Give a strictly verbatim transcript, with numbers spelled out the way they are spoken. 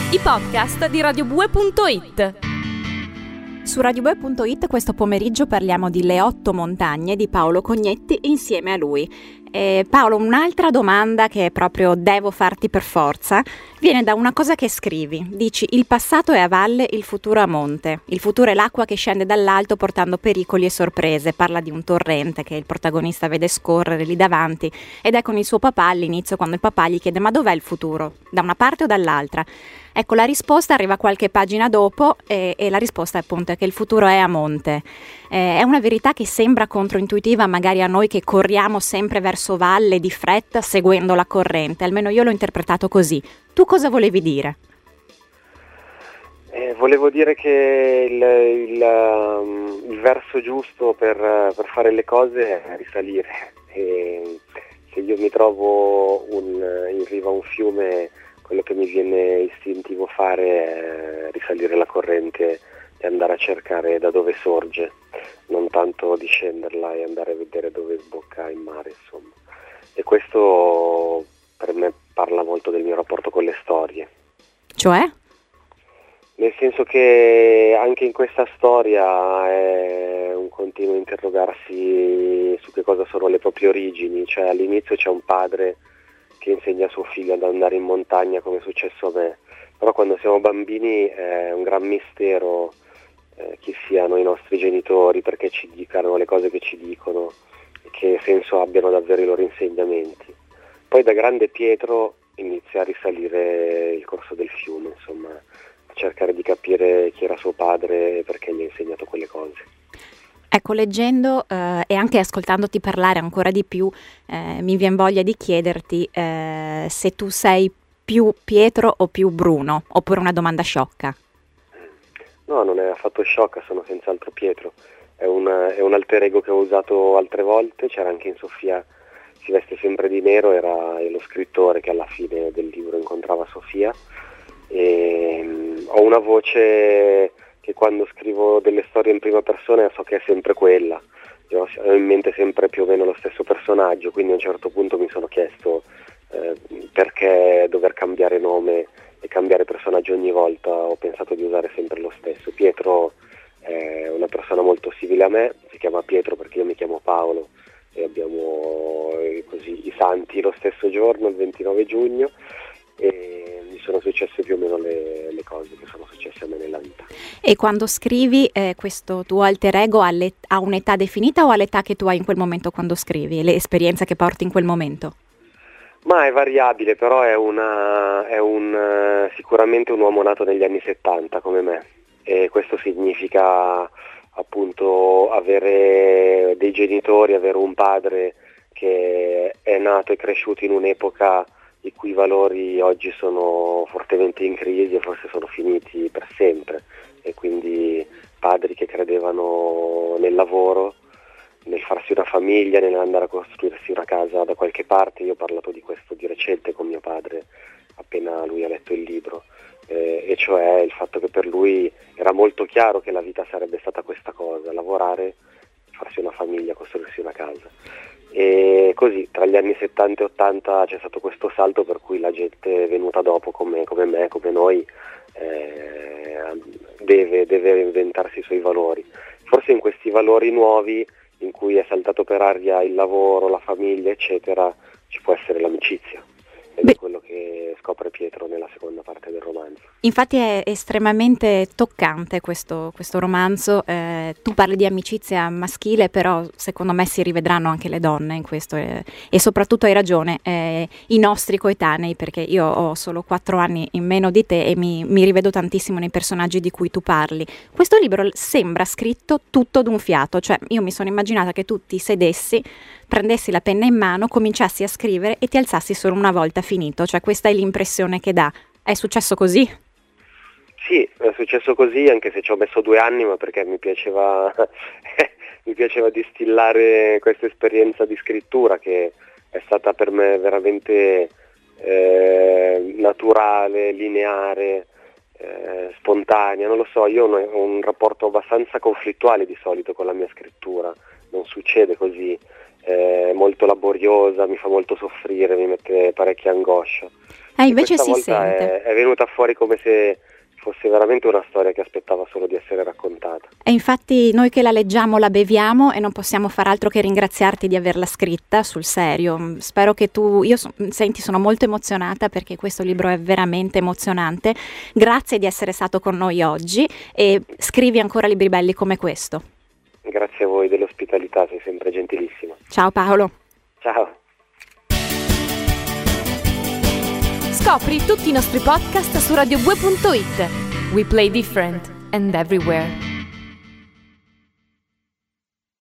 I podcast di radiobue punto it. Su radiobue punto it questo pomeriggio parliamo di Le otto montagne di Paolo Cognetti insieme a lui. Eh, Paolo, un'altra domanda che proprio devo farti per forza viene da una cosa che scrivi. Dici: il passato è a valle, il futuro a monte. Il futuro è l'acqua che scende dall'alto portando pericoli e sorprese. Parla di un torrente che il protagonista vede scorrere lì davanti ed è con il suo papà all'inizio, quando il papà gli chiede: ma dov'è il futuro? Da una parte o dall'altra? Ecco, la risposta arriva qualche pagina dopo e, e la risposta appunto è che il futuro è a monte. Eh, è una verità che sembra controintuitiva magari a noi che corriamo sempre verso valle di fretta seguendo la corrente, almeno io l'ho interpretato così. Tu cosa volevi dire? Eh, volevo dire che il, il, um, il verso giusto per, per fare le cose è risalire. E se io mi trovo un, in riva a un fiume, quello che mi viene istintivo fare è risalire la corrente e andare a cercare da dove sorge, non tanto discenderla e andare a vedere dove sbocca in mare, insomma. E questo per me parla molto del mio rapporto con le storie. Cioè? Nel senso che anche in questa storia è un continuo interrogarsi su che cosa sono le proprie origini, cioè all'inizio c'è un padre che insegna a suo figlio ad andare in montagna come è successo a me, però quando siamo bambini è un gran mistero eh, chi siano i nostri genitori, perché ci dicano le cose che ci dicono e che senso abbiano davvero i loro insegnamenti. Poi da grande Pietro inizia a risalire il corso del fiume, insomma, a cercare di capire chi era suo padre e perché gli ha insegnato quelle cose. Ecco, leggendo eh, e anche ascoltandoti parlare ancora di più, eh, mi viene voglia di chiederti eh, se tu sei più Pietro o più Bruno, oppure una domanda sciocca. No, non è affatto sciocca, sono senz'altro Pietro. È un, è un alter ego che ho usato altre volte, c'era anche in Sofia, si veste sempre di nero, era lo scrittore che alla fine del libro incontrava Sofia. E, um, ho una voce che quando scrivo delle storie in prima persona so che è sempre quella, io ho in mente sempre più o meno lo stesso personaggio, quindi a un certo punto mi sono chiesto eh, perché dover cambiare nome e cambiare personaggio ogni volta, ho pensato di usare sempre lo stesso. Pietro è una persona molto simile a me, si chiama Pietro perché io mi chiamo Paolo e abbiamo eh, così i santi lo stesso giorno, il ventinove giugno, e mi sono successe più o meno le, le cose che sono successe a me nella vita. E quando scrivi eh, questo tuo alter ego ha, ha un'età definita o ha l'età che tu hai in quel momento quando scrivi, l'esperienza che porti in quel momento? Ma è variabile, però è, una, è un, sicuramente un uomo nato negli anni settanta come me, e questo significa appunto avere dei genitori, avere un padre che è nato e cresciuto in un'epoca i cui valori oggi sono fortemente in crisi e forse sono finiti per sempre, e quindi padri che credevano nel lavoro, nel farsi una famiglia, nell'andare a costruirsi una casa da qualche parte. Io ho parlato di questo di recente con mio padre appena lui ha letto il libro, eh, e cioè il fatto che per lui era molto chiaro che la vita sarebbe stata questa cosa: lavorare, farsi una famiglia, costruirsi una casa. E così tra gli anni settanta e ottanta c'è stato questo salto per cui la gente venuta dopo come, come me, come noi, eh, deve, deve inventarsi i suoi valori. Forse in questi valori nuovi, in cui è saltato per aria il lavoro, la famiglia eccetera, ci può essere l'amicizia, ed Beh, è quello che scopre Pietro nella seconda parte del romanzo. Infatti è estremamente toccante questo, questo romanzo. Eh, tu parli di amicizia maschile, però secondo me si rivedranno anche le donne in questo, eh, e soprattutto hai ragione, eh, i nostri coetanei, perché io ho solo quattro anni in meno di te e mi, mi rivedo tantissimo nei personaggi di cui tu parli. Questo libro sembra scritto tutto d'un fiato, cioè io mi sono immaginata che tu ti sedessi, prendessi la penna in mano, cominciassi a scrivere e ti alzassi solo una volta finito, cioè questa è l'impressione che dà. È successo così? Sì, è successo così, anche se ci ho messo due anni, ma perché mi piaceva mi piaceva distillare questa esperienza di scrittura che è stata per me veramente eh, naturale, lineare, eh, spontanea, non lo so. Io ho un rapporto abbastanza conflittuale di solito con la mia scrittura, non succede così, è molto laboriosa, mi fa molto soffrire, mi mette parecchia angoscia. Eh, invece questa si volta sente. È, è venuta fuori come se fosse veramente una storia che aspettava solo di essere raccontata. E infatti noi che la leggiamo la beviamo e non possiamo far altro che ringraziarti di averla scritta sul serio. Spero che tu, io so, senti, sono molto emozionata perché questo libro è veramente emozionante. Grazie di essere stato con noi oggi e scrivi ancora libri belli come questo. Grazie a voi dell'ospitalità, sei sempre gentilissimo. Ciao Paolo. Ciao. Scopri tutti i nostri podcast su radio due punto it. We play different and everywhere.